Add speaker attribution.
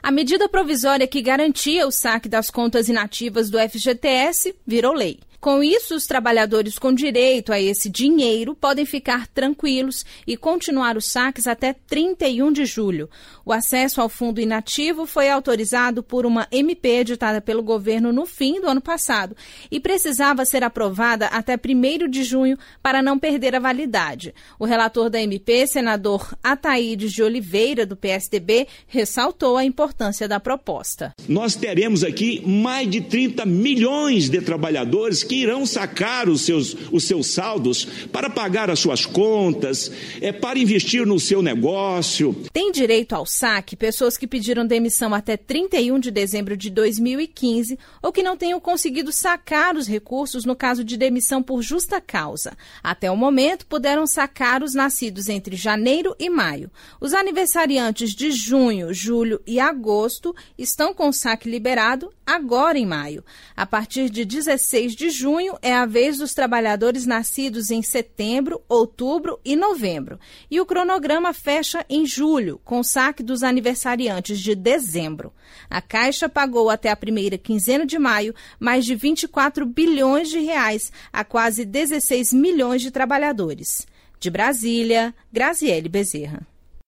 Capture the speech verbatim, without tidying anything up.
Speaker 1: A medida provisória que garantia o saque das contas inativas do F G T S virou lei. Com isso, os trabalhadores com direito a esse dinheiro podem ficar tranquilos e continuar os saques até trinta e um de julho. O acesso ao fundo inativo foi autorizado por uma M P editada pelo governo no fim do ano passado e precisava ser aprovada até primeiro de junho para não perder a validade. O relator da M P, senador Ataídes de Oliveira, do P S D B, ressaltou a importância da proposta.
Speaker 2: Nós teremos aqui mais de trinta milhões de trabalhadores que irão sacar os seus, os seus saldos para pagar as suas contas, é, para investir no seu negócio.
Speaker 1: Tem direito ao saque pessoas que pediram demissão até trinta e um de dezembro de dois mil e quinze ou que não tenham conseguido sacar os recursos no caso de demissão por justa causa. Até o momento, puderam sacar os nascidos entre janeiro e maio. Os aniversariantes de junho, julho e agosto estão com o saque liberado agora em maio. A partir de dezesseis de junho é a vez dos trabalhadores nascidos em setembro, outubro e novembro. E o cronograma fecha em julho, com o saque dos aniversariantes de dezembro. A Caixa pagou até a primeira quinzena de maio mais de vinte e quatro bilhões de reais a quase dezesseis milhões de trabalhadores. De Brasília, Graziele Bezerra.